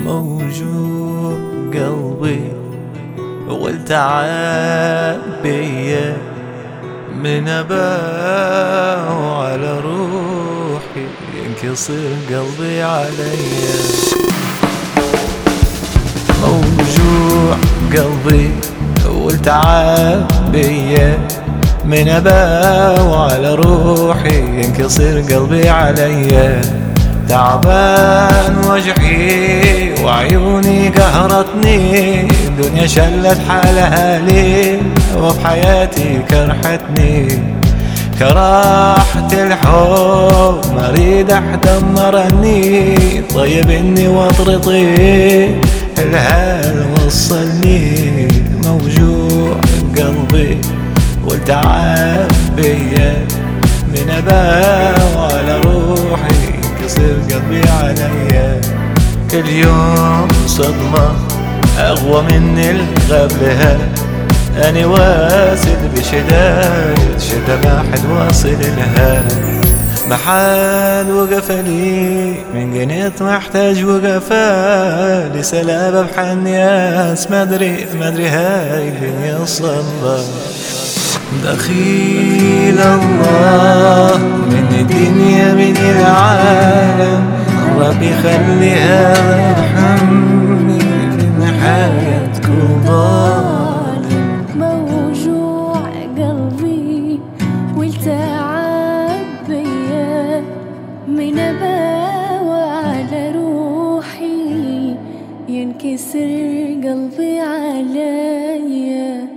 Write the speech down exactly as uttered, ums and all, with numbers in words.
موجوع قلبي والتعب بيا من أباه على روحي ينكسر قلبي عليا. موجوع قلبي والتعب بيا من أباه على روحي ينكسر قلبي عليا. تعبان وجعي وعيوني قهرتني، دنيا شلت حالها لي وفي حياتي كرحتني. كراحة الحب مريد أحد مرني، طيب إني واطرطي الهال وصلني. موجوع قلبي والتعب بيا من أباه وعلى روحي يصير قلبي عليا. اليوم صدمة أغوى من الغبلها، أنا واصل بشدايد شدة ما حد واصل لها. ما حد وقف لي من قنيت محتاج وقفة لسلابة بحن ياس ما أدري ما أدري هاي الدنيا صبا. دخيل الله من الدنيا من العالم، ربي خليها ارحمني من حياتكم ظالم. موجوع قلبي والتعب بيا من أباوى على روحي ينكسر قلبي عليا.